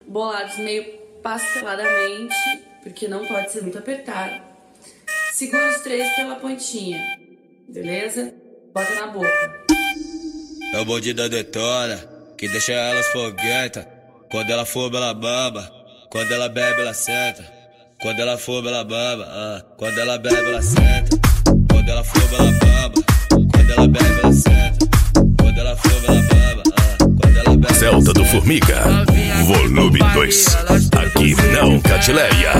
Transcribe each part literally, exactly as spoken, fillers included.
bolados meio pasteladamente, porque não pode ser muito apertado. Segura os três pela pontinha, beleza? Bota na boca. É o bonde da detona, que deixa elas foguenta. Quando ela for, ela baba. Quando ela bebe, ela senta. Quando ela for, ela baba. Ah. Quando ela bebe, ela senta. Quando ela for, ela baba. Quando ela bebe, ela senta. Quando ela for, ela baba. Ah. Quando ela bebe, Celta do Formiga, volume dois. Aqui não, Catileia.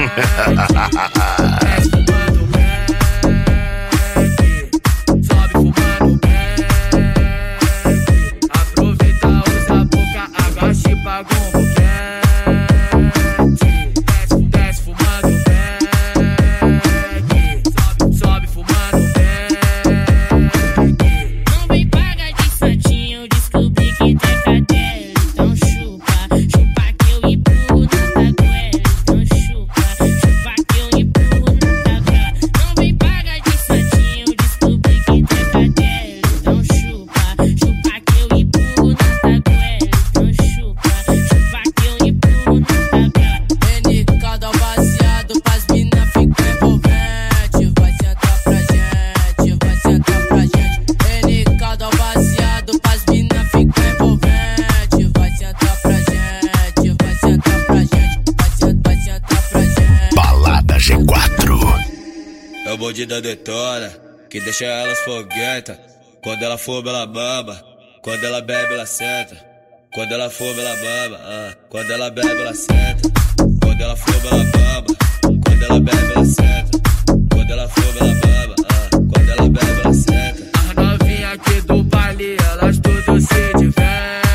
É o bonde da detona, que deixa elas foguenta. Quando ela for, ela baba. Quando ela bebe, ela senta. Quando ela for, ela baba. Ah. Quando ela bebe, ela senta. Quando ela for, ela baba. Quando ela bebe, ela senta. Quando ela for, ela baba. Ah. Quando ela bebe, ela senta. As novinhas aqui do baile, elas tudo se diverte.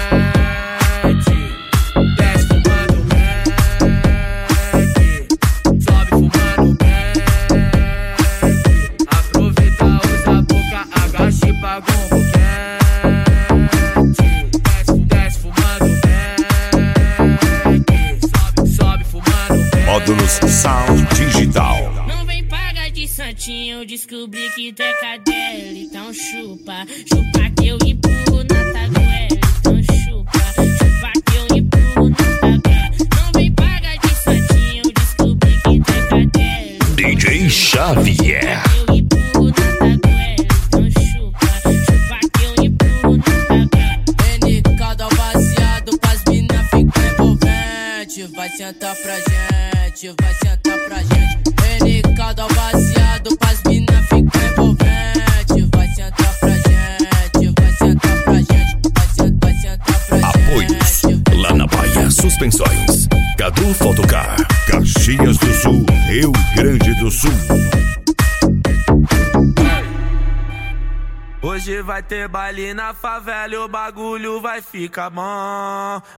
Desce fumando beck, sobe fumando beck. Aproveita, usa a boca, agacha e paga um boquete. Desce, desce fumando beck, sobe, sobe fumando beck. Módulos Sound Digital. Não vem pagar de santinho, eu descobri que tu é cadela. Então chupa, chupa que eu empurro na taguela. Então chupa, chupa que eu empurro na taguela. Não vem pagar de santinho, eu descobri que tu é cadela. D J Xavier. Eu empurro na taguela. Então chupa, chupa que eu empurro na taguela. N K dá o baseado pras mina fica envolvente. Vai sentar pra gente, vai sentar pra gente. N K dá o baseado pras mina fica envolvente. Vai sentar pra gente, vai sentar pra gente. Vai sentar, vai sentar pra gente. Apoios lá na Bahia, Suspensões, Cadu Fotocar, Caxias do Sul, Rio Grande do Sul. Hoje vai ter baile na favela e o bagulho vai ficar bom.